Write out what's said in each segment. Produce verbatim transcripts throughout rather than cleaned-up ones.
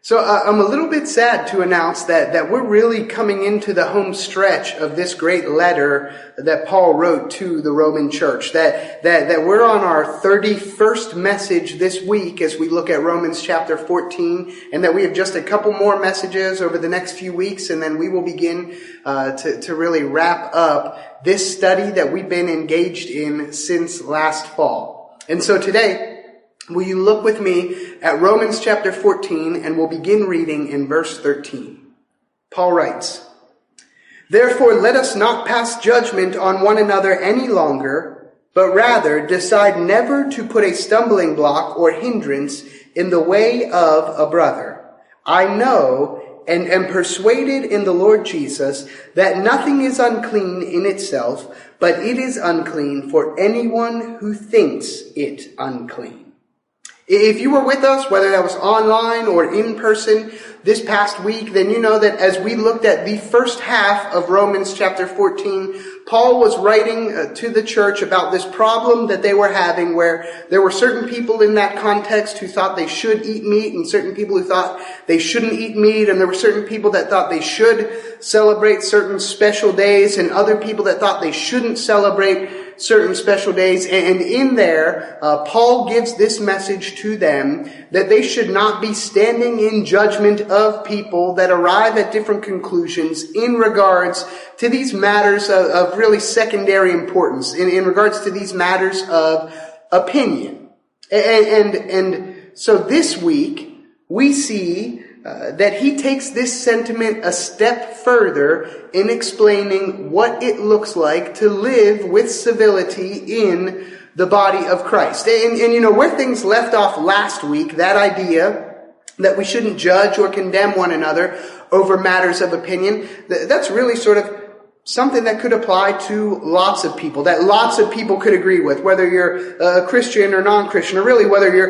So uh, I'm a little bit sad to announce that, that we're really coming into the home stretch of this great letter that Paul wrote to the Roman church. That, that, that we're on our thirty-first message this week as we look at Romans chapter fourteen, and that we have just a couple more messages over the next few weeks, and then we will begin uh, to, to really wrap up this study that we've been engaged in since last fall. And so today, will you look with me at Romans chapter fourteen, and we'll begin reading in verse thirteen. Paul writes, "Therefore let us not pass judgment on one another any longer, but rather decide never to put a stumbling block or hindrance in the way of a brother. I know and am persuaded in the Lord Jesus that nothing is unclean in itself, but it is unclean for anyone who thinks it unclean." If you were with us, whether that was online or in person this past week, then you know that as we looked at the first half of Romans chapter fourteen, Paul was writing uh, to the church about this problem that they were having, where there were certain people in that context who thought they should eat meat, and certain people who thought they shouldn't eat meat, and there were certain people that thought they should celebrate certain special days, and other people that thought they shouldn't celebrate certain special days. And in there, uh, Paul gives this message to them that they should not be standing in judgment of people that arrive at different conclusions in regards to these matters of, of really secondary importance, in, in regards to these matters of opinion. And, and, and so this week, we see Uh, that he takes this sentiment a step further in explaining what it looks like to live with civility in the body of Christ. And, and you know, where things left off last week, that idea that we shouldn't judge or condemn one another over matters of opinion, that's really sort of something that could apply to lots of people, that lots of people could agree with, whether you're a Christian or non-Christian, or really whether you're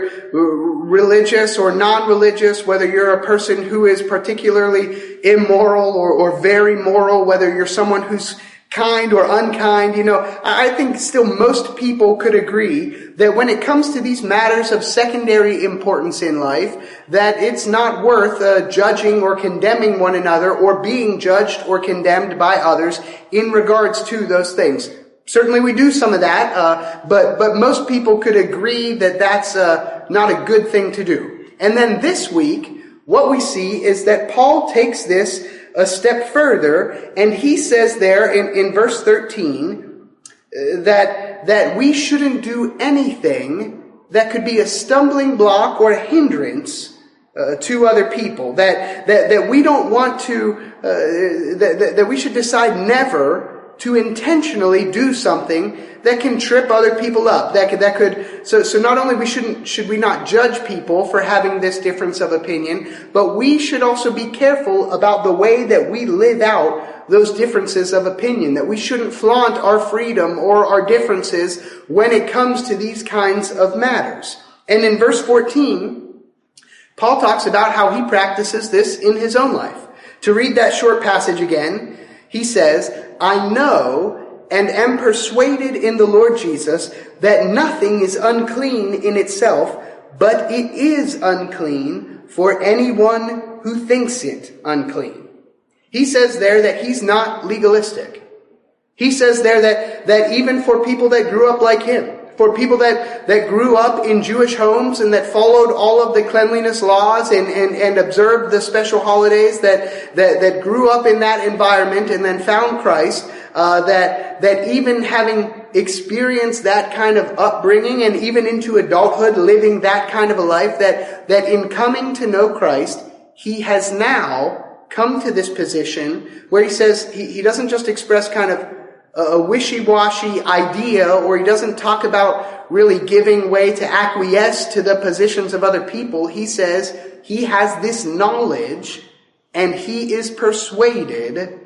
religious or non-religious, whether you're a person who is particularly immoral or, or very moral, whether you're someone who's kind or unkind. You know, I think still most people could agree that when it comes to these matters of secondary importance in life, that it's not worth uh, judging or condemning one another or being judged or condemned by others in regards to those things. Certainly we do some of that, uh, but, but most people could agree that that's uh, not a good thing to do. And then this week, what we see is that Paul takes this a step further, and he says there in, in verse thirteen uh, that, that we shouldn't do anything that could be a stumbling block or a hindrance uh, to other people. That, that, that we don't want to, uh, that, that, that we should decide never to intentionally do something that can trip other people up. That could, that could, so, so not only we shouldn't, should we not judge people for having this difference of opinion, but we should also be careful about the way that we live out those differences of opinion, that we shouldn't flaunt our freedom or our differences when it comes to these kinds of matters. And in verse fourteen, Paul talks about how he practices this in his own life. To read that short passage again, he says, "I know and am persuaded in the Lord Jesus that nothing is unclean in itself, but it is unclean for anyone who thinks it unclean." He says there that he's not legalistic. He says there that, that even for people that grew up like him, for people that, that grew up in Jewish homes and that followed all of the cleanliness laws and, and, and observed the special holidays, that, that, that grew up in that environment and then found Christ, uh, that, that even having experienced that kind of upbringing and even into adulthood living that kind of a life, that, that in coming to know Christ, he has now come to this position where he says he, he doesn't just express kind of a wishy-washy idea, or he doesn't talk about really giving way to acquiesce to the positions of other people. He says he has this knowledge and he is persuaded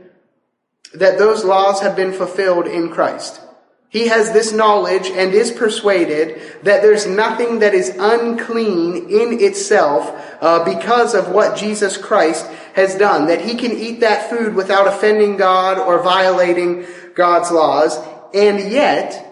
that those laws have been fulfilled in Christ. He has this knowledge and is persuaded that there's nothing that is unclean in itself uh, because of what Jesus Christ has done. That he can eat that food without offending God or violating God's laws. And yet,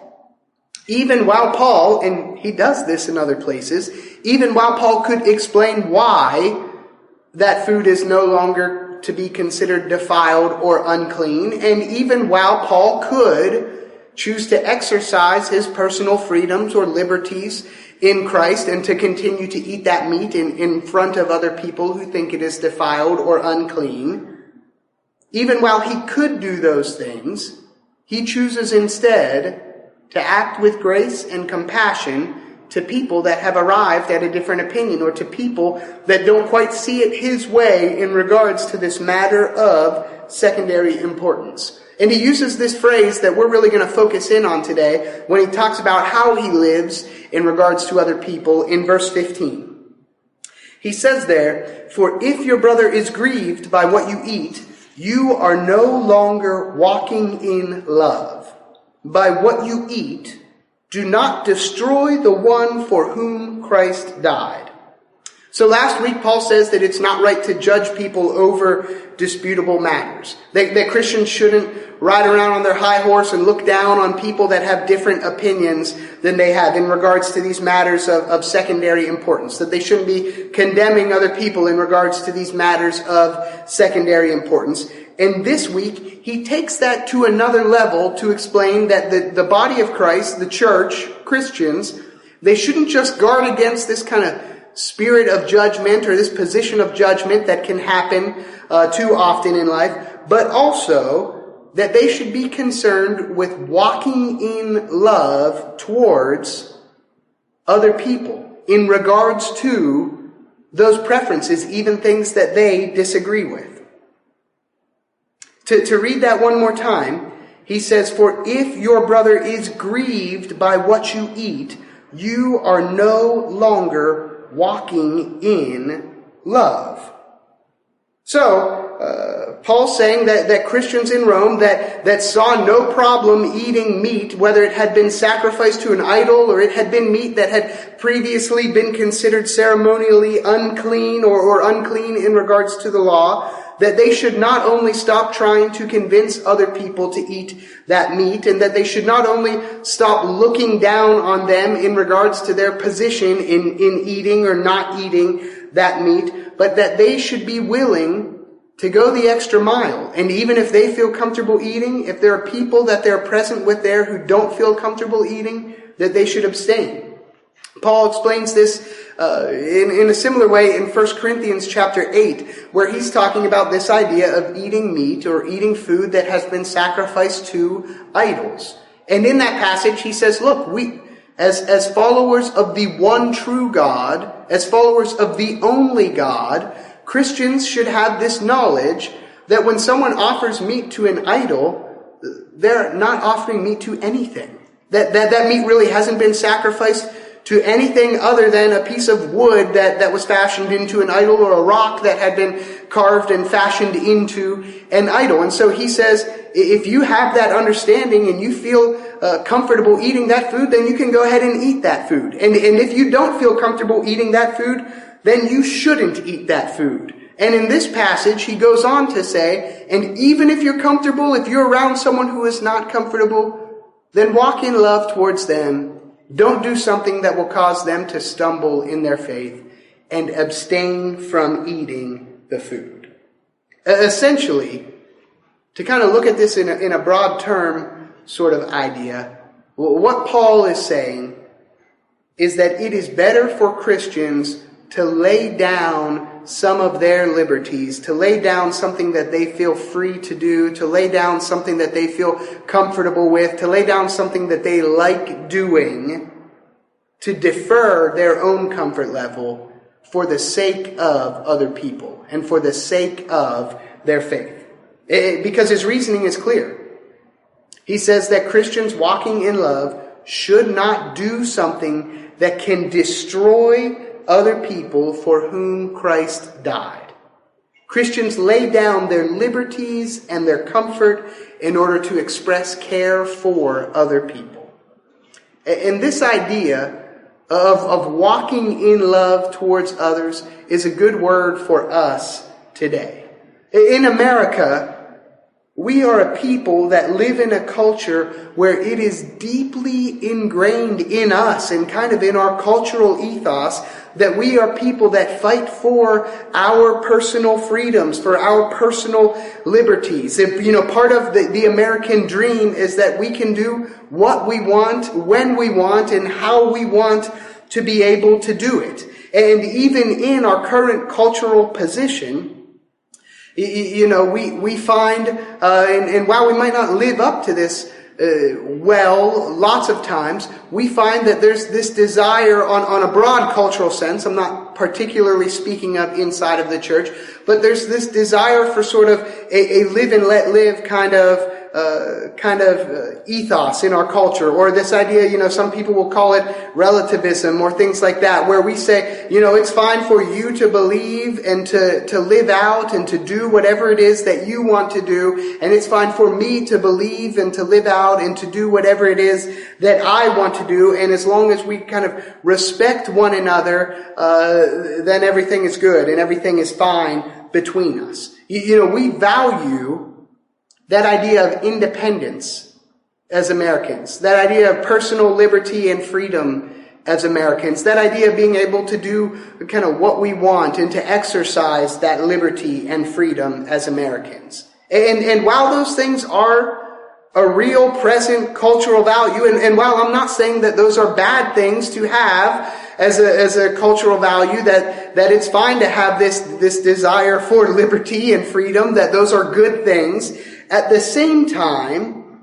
even while Paul, and he does this in other places, even while Paul could explain why that food is no longer to be considered defiled or unclean. And even while Paul could choose to exercise his personal freedoms or liberties in Christ and to continue to eat that meat in, in front of other people who think it is defiled or unclean, even while he could do those things, he chooses instead to act with grace and compassion to people that have arrived at a different opinion, or to people that don't quite see it his way in regards to this matter of secondary importance. And he uses this phrase that we're really going to focus in on today when he talks about how he lives in regards to other people in verse fifteen. He says there, "For if your brother is grieved by what you eat, you are no longer walking in love. By what you eat, do not destroy the one for whom Christ died." So last week, Paul says that it's not right to judge people over disputable matters. That, that Christians shouldn't ride around on their high horse and look down on people that have different opinions than they have in regards to these matters of, of secondary importance. That they shouldn't be condemning other people in regards to these matters of secondary importance. And this week, he takes that to another level to explain that the, the body of Christ, the church, Christians, they shouldn't just guard against this kind of spirit of judgment or this position of judgment that can happen uh, too often in life, but also that they should be concerned with walking in love towards other people in regards to those preferences, even things that they disagree with. To, to read that one more time, he says, "For if your brother is grieved by what you eat, you are no longer walking in love." So, uh, Paul's saying that, that Christians in Rome that, that saw no problem eating meat, whether it had been sacrificed to an idol or it had been meat that had previously been considered ceremonially unclean or, or unclean in regards to the law, that they should not only stop trying to convince other people to eat that meat, and that they should not only stop looking down on them in regards to their position in, in eating or not eating that meat, but that they should be willing to go the extra mile. And even if they feel comfortable eating, if there are people that they're present with there who don't feel comfortable eating, that they should abstain. Paul explains this uh, in, in a similar way in First Corinthians chapter eight, where he's talking about this idea of eating meat or eating food that has been sacrificed to idols. And in that passage, he says, look, we, as, as followers of the one true God, as followers of the only God, Christians should have this knowledge that when someone offers meat to an idol, they're not offering meat to anything. That, that, that meat really hasn't been sacrificed to anything other than a piece of wood that, that was fashioned into an idol, or a rock that had been carved and fashioned into an idol. And so he says, if you have that understanding and you feel uh, comfortable eating that food, then you can go ahead and eat that food. And, and if you don't feel comfortable eating that food, then you shouldn't eat that food. And in this passage, he goes on to say, and even if you're comfortable, if you're around someone who is not comfortable, then walk in love towards them. Don't do something that will cause them to stumble in their faith, and abstain from eating the food. Essentially, to kind of look at this in a, in a broad term sort of idea, what Paul is saying is that it is better for Christians to lay down some of their liberties, to lay down something that they feel free to do, to lay down something that they feel comfortable with, to lay down something that they like doing, to defer their own comfort level for the sake of other people and for the sake of their faith. It, because his reasoning is clear. He says that Christians walking in love should not do something that can destroy other people for whom Christ died. Christians lay down their liberties and their comfort in order to express care for other people. And this idea of, of walking in love towards others is a good word for us today. In America, We are a people that live in a culture where it is deeply ingrained in us and kind of in our cultural ethos that we are people that fight for our personal freedoms, for our personal liberties. If, you know, part of the, the American dream is that we can do what we want, when we want, and how we want to be able to do it. And even in our current cultural position, you know, we, we find, uh, and, and while we might not live up to this, uh, well, lots of times, we find that there's this desire on, on a broad cultural sense. I'm not particularly speaking of inside of the church, but there's this desire for sort of a, a live and let live kind of, uh, kind of uh, ethos in our culture, or this idea, you know, some people will call it relativism or things like that, where we say, you know, it's fine for you to believe and to, to live out and to do whatever it is that you want to do, and it's fine for me to believe and to live out and to do whatever it is that I want to do, and as long as we kind of respect one another, uh, then everything is good and everything is fine between us. You, you know, we value that idea of independence as Americans, that idea of personal liberty and freedom as Americans, that idea of being able to do kind of what we want and to exercise that liberty and freedom as Americans. And, and while those things are a real present cultural value, and, and while I'm not saying that those are bad things to have as a, as a cultural value, that, that it's fine to have this, this desire for liberty and freedom, that those are good things, at the same time,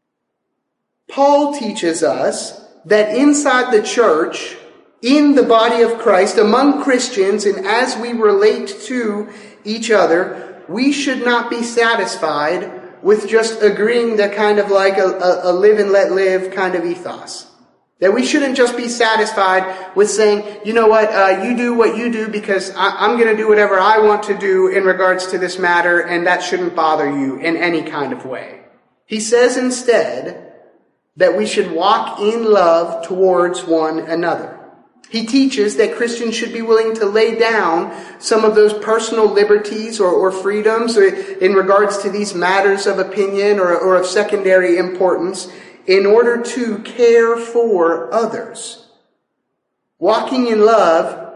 Paul teaches us that inside the church, in the body of Christ, among Christians, and as we relate to each other, we should not be satisfied with just agreeing to kind of like a, a, a live and let live kind of ethos. That we shouldn't just be satisfied with saying, you know what, uh, you do what you do because I, I'm going to do whatever I want to do in regards to this matter, and that shouldn't bother you in any kind of way. He says instead that we should walk in love towards one another. He teaches that Christians should be willing to lay down some of those personal liberties or, or freedoms or in regards to these matters of opinion or, or of secondary importance in order to care for others. Walking in love,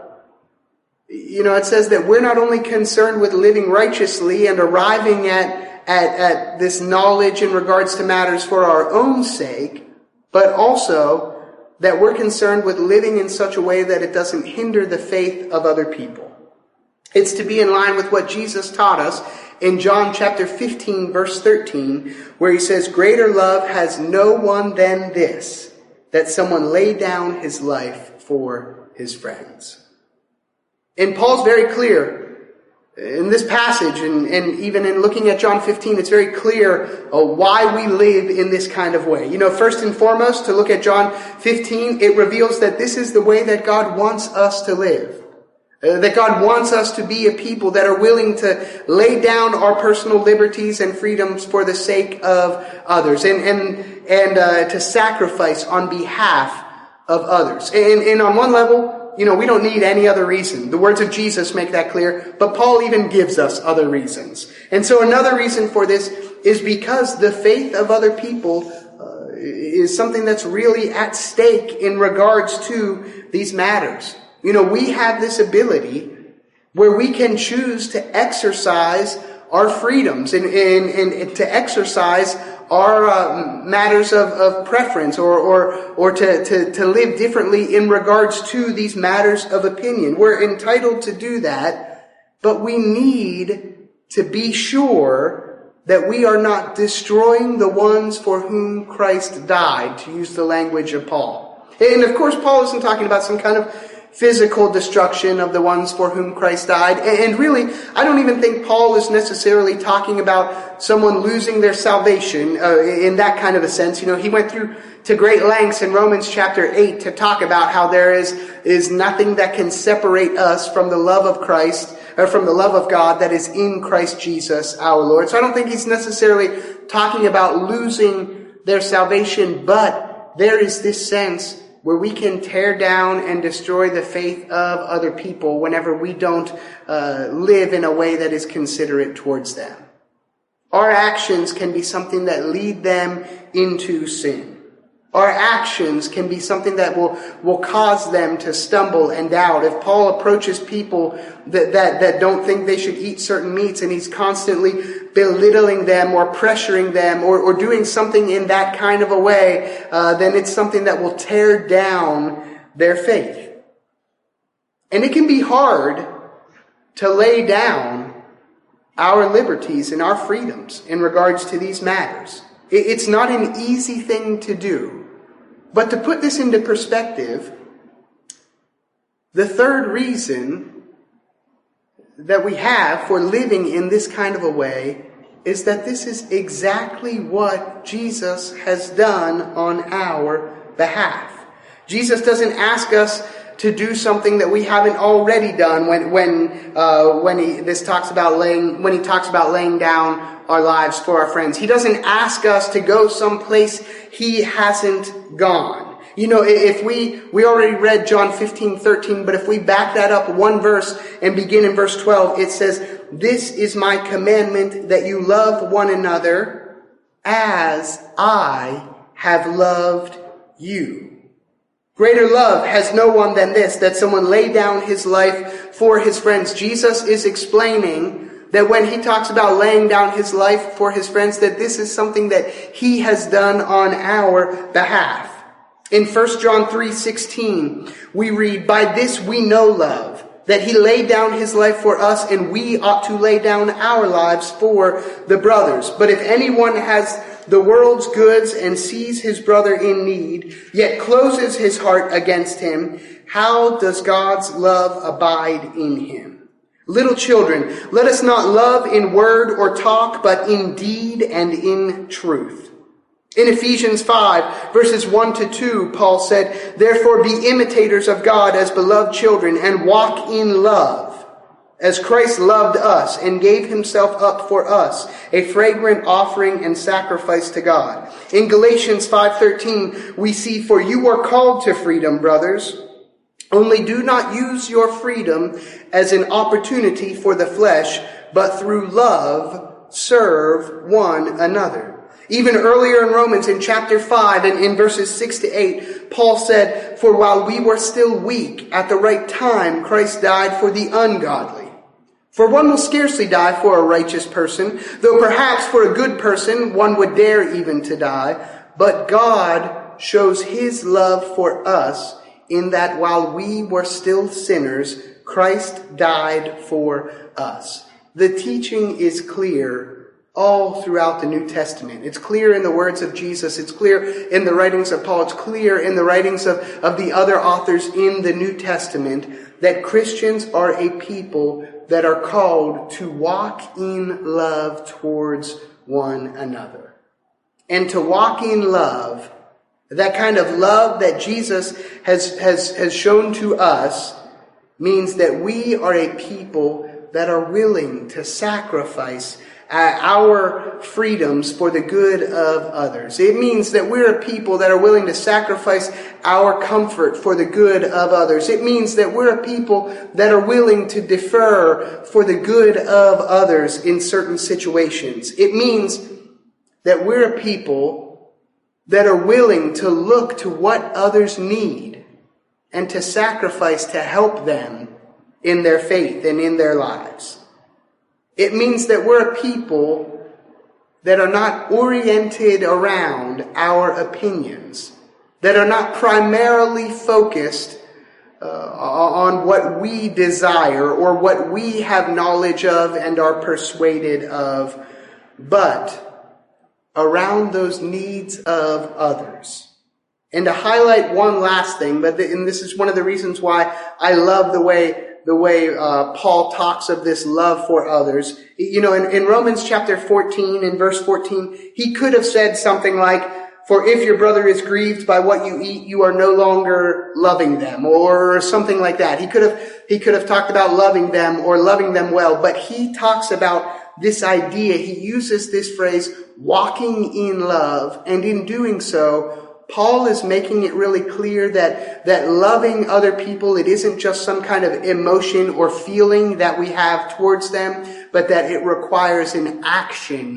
you know, it says that we're not only concerned with living righteously and arriving at, at, at this knowledge in regards to matters for our own sake, but also that we're concerned with living in such a way that it doesn't hinder the faith of other people. It's to be in line with what Jesus taught us in John chapter fifteen, verse thirteen, where he says, "Greater love has no one than this, that someone lay down his life for his friends." And Paul's very clear in this passage, and, and even in looking at John fifteen, it's very clear uh, why we live in this kind of way. You know, first and foremost, to look at John fifteen, it reveals that this is the way that God wants us to live. Uh, that God wants us to be a people that are willing to lay down our personal liberties and freedoms for the sake of others, and and and uh, to sacrifice on behalf of others. And, and on one level, you know, we don't need any other reason. The words of Jesus make that clear, but Paul even gives us other reasons. And so another reason for this is because the faith of other people uh, is something that's really at stake in regards to these matters. You know, we have this ability where we can choose to exercise our freedoms and, and, and to exercise our uh, matters of, of preference or or, or to, to, to live differently in regards to these matters of opinion. We're entitled to do that, but we need to be sure that we are not destroying the ones for whom Christ died, to use the language of Paul. And of course, Paul isn't talking about some kind of physical destruction of the ones for whom Christ died. And really, I don't even think Paul is necessarily talking about someone losing their salvation uh, in that kind of a sense. You know, he went through to great lengths in Romans chapter eight to talk about how there is, is nothing that can separate us from the love of Christ, or from the love of God that is in Christ Jesus our Lord. So I don't think he's necessarily talking about losing their salvation, but there is this sense where we can tear down and destroy the faith of other people whenever we don't uh, live in a way that is considerate towards them. Our actions can be something that lead them into sin. Our actions can be something that will, will cause them to stumble and doubt. If Paul approaches people that, that, that don't think they should eat certain meats, and he's constantly belittling them or pressuring them or, or doing something in that kind of a way, uh, then it's something that will tear down their faith. And it can be hard to lay down our liberties and our freedoms in regards to these matters. It's not an easy thing to do. But to put this into perspective, the third reason that we have for living in this kind of a way is that this is exactly what Jesus has done on our behalf. Jesus doesn't ask us to do something that we haven't already done when when uh, when he this talks about laying when he talks about laying down our lives for our friends. He doesn't ask us to go someplace he hasn't gone. You know, if we we already read John fifteen thirteen, but if we back that up one verse and begin in verse twelve, it says, "This is my commandment, that you love one another as I have loved you. Greater love has no one than this, that someone lay down his life for his friends." Jesus is explaining that when he talks about laying down his life for his friends, that this is something that he has done on our behalf. In First John three sixteen, we read, "By this we know love, that he laid down his life for us, and we ought to lay down our lives for the brothers. But if anyone has the world's goods and sees his brother in need, yet closes his heart against him, how does God's love abide in him? Little children, let us not love in word or talk, but in deed and in truth." In Ephesians five, verses one to two, Paul said, "Therefore be imitators of God as beloved children, and walk in love, as Christ loved us and gave himself up for us, a fragrant offering and sacrifice to God." In Galatians five thirteen, we see, "For you are called to freedom, brothers. Only do not use your freedom as an opportunity for the flesh, but through love serve one another." Even earlier in Romans, in chapter five, and in verses six to eight, Paul said, "For while we were still weak, at the right time Christ died for the ungodly. For one will scarcely die for a righteous person, though perhaps for a good person one would dare even to die. But God shows his love for us in that while we were still sinners, Christ died for us." The teaching is clear all throughout the New Testament. It's clear in the words of Jesus. It's clear in the writings of Paul. It's clear in the writings of, of the other authors in the New Testament that Christians are a people that are called to walk in love towards one another. And to walk in love, that kind of love that Jesus has, has, has shown to us, means that we are a people that are willing to sacrifice Uh, our freedoms for the good of others. It means that we're a people that are willing to sacrifice our comfort for the good of others. It means that we're a people that are willing to defer for the good of others in certain situations. It means that we're a people that are willing to look to what others need and to sacrifice to help them in their faith and in their lives. It means that we're a people that are not oriented around our opinions, that are not primarily focused uh, on what we desire or what we have knowledge of and are persuaded of, but around those needs of others. And to highlight one last thing, but the, and this is one of the reasons why I love the way the way uh, Paul talks of this love for others. You know, in, in Romans chapter fourteen, in verse fourteen, he could have said something like, "For if your brother is grieved by what you eat, you are no longer loving them," or something like that. He could have he could have talked about loving them or loving them well, but he talks about this idea. He uses this phrase, walking in love, and in doing so, Paul is making it really clear that, that loving other people, it isn't just some kind of emotion or feeling that we have towards them, but that it requires an action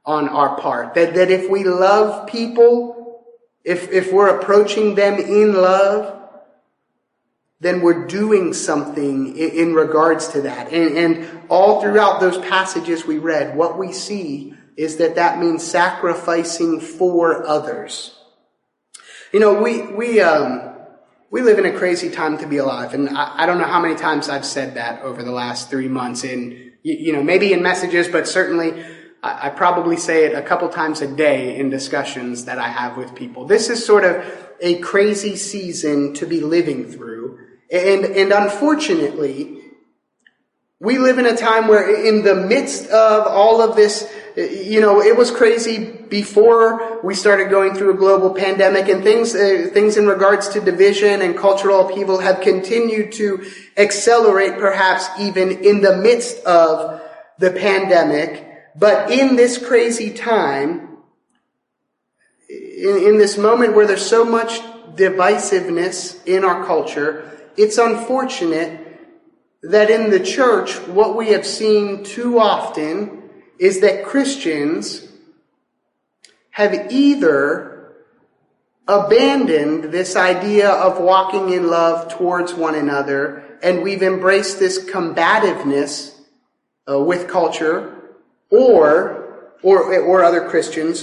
on our part. That, that if we love people, if, if we're approaching them in love, then we're doing something in, in regards to that. And, and all throughout those passages we read, what we see is that that means sacrificing for others. You know, we, we, um, we live in a crazy time to be alive. And I, I don't know how many times I've said that over the last three months in, you, you know, maybe in messages, but certainly I, I probably say it a couple times a day in discussions that I have with people. This is sort of a crazy season to be living through. And, and unfortunately, we live in a time where in the midst of all of this, you know, it was crazy before we started going through a global pandemic, and things, uh, things in regards to division and cultural upheaval have continued to accelerate, perhaps even in the midst of the pandemic. But in this crazy time, in, in this moment where there's so much divisiveness in our culture, it's unfortunate that in the church, what we have seen too often is that Christians have either abandoned this idea of walking in love towards one another, and we've embraced this combativeness uh, with culture, or, or, or other Christians,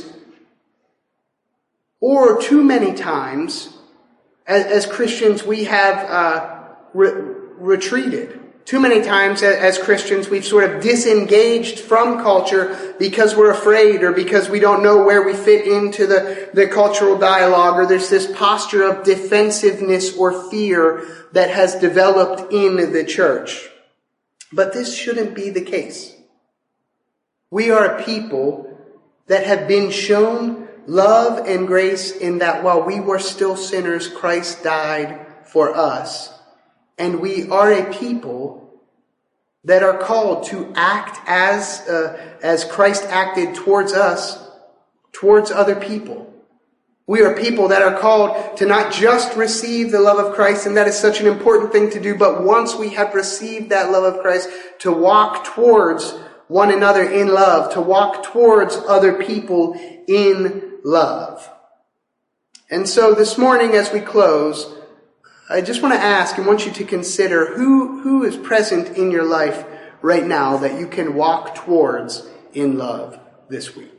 or too many times, as, as Christians, we have uh, re- retreated. Too many times as Christians, we've sort of disengaged from culture because we're afraid or because we don't know where we fit into the, the cultural dialogue, or there's this posture of defensiveness or fear that has developed in the church. But this shouldn't be the case. We are a people that have been shown love and grace in that while we were still sinners, Christ died for us. And we are a people that are called to act as uh, as Christ acted towards us, towards other people. We are people that are called to not just receive the love of Christ, and that is such an important thing to do, but once we have received that love of Christ, to walk towards one another in love, to walk towards other people in love. And so this morning as we close, I just want to ask and want you to consider who, who is present in your life right now that you can walk towards in love this week.